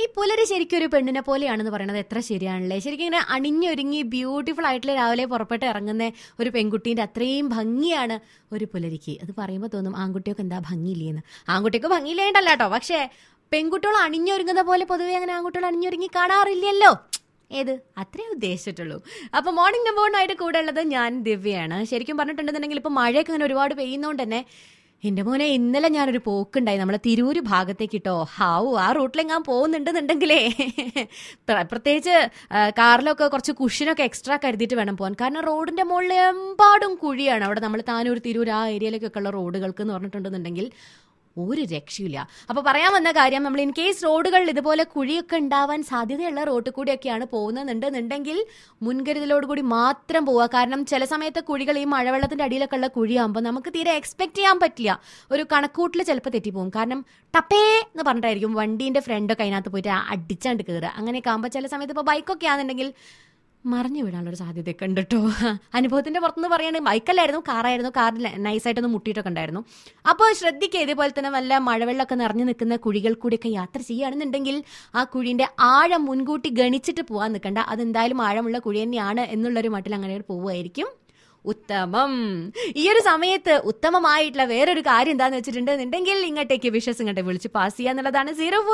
ഈ പുലരി ശരിക്കും ഒരു പെണ്ണിനെ പോലെയാണെന്ന് പറയുന്നത് എത്ര ശരിയാണല്ലേ. ശരിക്കും ഇങ്ങനെ അണിഞ്ഞൊരുങ്ങി ബ്യൂട്ടിഫുൾ ആയിട്ടുള്ള രാവിലെ പുറപ്പെട്ട് ഇറങ്ങുന്ന ഒരു പെൺകുട്ടീൻ്റെ അത്രയും ഭംഗിയാണ് ഒരു പുലരിക്ക്. അത് പറയുമ്പോൾ തോന്നും ആൺകുട്ടിയൊക്കെ എന്താ ഭംഗിയില്ലേന്ന്. ആൺകുട്ടിയൊക്കെ ഭംഗിയില്ലേണ്ടല്ല കേട്ടോ, പക്ഷേ പെൺകുട്ടികൾ അണിഞ്ഞൊരുങ്ങുന്ന പോലെ പൊതുവെ അങ്ങനെ ആൺകുട്ടികൾ അണിഞ്ഞൊരുങ്ങി കാണാറില്ലല്ലോ. ഏത് അത്രേ ഉദ്ദേശിച്ചിട്ടുള്ളൂ. അപ്പൊ മോർണിംഗ് നമ്പർ 1 ആയിട്ട് കൂടെ ഉള്ളത് ഞാൻ ദിവ്യയാണ്. ശരിക്കും പറഞ്ഞിട്ടുണ്ടെന്നുണ്ടെങ്കിൽ ഇപ്പൊ മഴയൊക്കെ ഇങ്ങനെ ഒരുപാട് പെയ്യുന്നോണ്ട് തന്നെ എന്റെ മോനെ ഇന്നലെ ഞാനൊരു പോക്കുണ്ടായി നമ്മളെ തിരൂര് ഭാഗത്തേക്ക് കേട്ടോ. ആ റൂട്ടിലെങ്ങാൻ പോകുന്നുണ്ടെന്നുണ്ടെങ്കിലേ പ്രത്യേകിച്ച് കാറിലൊക്കെ കുറച്ച് കുഷിനൊക്കെ എക്സ്ട്രാ കരുതിയിട്ട് വേണം പോകാൻ. കാരണം റോഡിന്റെ മുകളിൽ എമ്പാടും കുഴിയാണ്. അവിടെ നമ്മൾ താനൂർ തിരൂർ ആ ഏരിയയിലേക്കൊക്കെ ഉള്ള റോഡുകൾക്ക് എന്ന് പറഞ്ഞിട്ടുണ്ടെന്നുണ്ടെങ്കിൽ ഒരു രക്ഷയില്ല. അപ്പൊ പറയാൻ വന്ന കാര്യം, നമ്മൾ ഇൻ കേസ് റോഡുകളിൽ ഇതുപോലെ കുഴിയൊക്കെ ഉണ്ടാവാൻ സാധ്യതയുള്ള റോഡിൽ കൂടിയൊക്കെയാണ് പോകുന്നുണ്ടെന്നുണ്ടെങ്കിൽ മുൻകരുതലോടുകൂടി മാത്രം പോവുക. കാരണം ചില സമയത്ത് കുഴികൾ ഈ മഴവെള്ളത്തിന്റെ അടിയിലൊക്കെ ഉള്ള കുഴിയാകുമ്പോൾ നമുക്ക് തീരെ എക്സ്പെക്ട് ചെയ്യാൻ പറ്റില്ല. ഒരു കണക്കൂട്ടിൽ ചിലപ്പോൾ തെറ്റിപ്പോകും. കാരണം ടപ്പേ എന്ന് പറഞ്ഞിട്ടായിരിക്കും വണ്ടീന്റെ ഫ്രണ്ടൊക്കെ അതിനകത്ത് പോയിട്ട് അടിച്ചാണ്ട് കയറുക. അങ്ങനെയൊക്കെ ആകുമ്പോൾ ചില സമയത്ത് ഇപ്പോൾ ബൈക്കൊക്കെ ആണെന്നുണ്ടെങ്കിൽ മറിഞ്ഞു വീഴാനുള്ളൊരു സാധ്യതയൊക്കെ ഉണ്ട് കേട്ടോ. അനുഭവത്തിന്റെ പുറത്തുനിന്ന് പറയുകയാണെങ്കിൽ ബൈക്കല്ലായിരുന്നു, കാറായിരുന്നു. കാറിൽ നൈസായിട്ടൊന്ന് മുട്ടിയിട്ടൊക്കെ ഉണ്ടായിരുന്നു. അപ്പോൾ ശ്രദ്ധിക്കുക, ഇതേപോലെ തന്നെ വല്ല മഴവെള്ളമൊക്കെ നിറഞ്ഞു നിൽക്കുന്ന കുഴികൾ കൂടിയൊക്കെ യാത്ര ചെയ്യുകയാണെന്നുണ്ടെങ്കിൽ ആ കുഴിന്റെ ആഴം മുൻകൂട്ടി ഗണിച്ചിട്ട് പോകാൻ നിൽക്കണ്ട. അതെന്തായാലും ആഴമുള്ള കുഴി തന്നെയാണ് എന്നുള്ളൊരു മട്ടിൽ അങ്ങനെ പോവുമായിരിക്കും ഉത്തമം. ഈ ഒരു സമയത്ത് ഉത്തമമായിട്ടുള്ള വേറൊരു കാര്യം എന്താന്ന് വെച്ചിട്ടുണ്ടെന്നുണ്ടെങ്കിൽ ഇങ്ങോട്ടേക്ക് വിഷസ് ഇങ്ങോട്ട് വിളിച്ച് പാസ് ചെയ്യാന്നുള്ളതാണ്.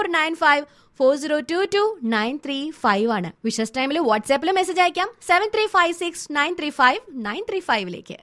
0495402293 ആണ് വിഷസ് ടൈമിൽ. വാട്സാപ്പിൽ മെസ്സേജ് അയക്കാം 7356935935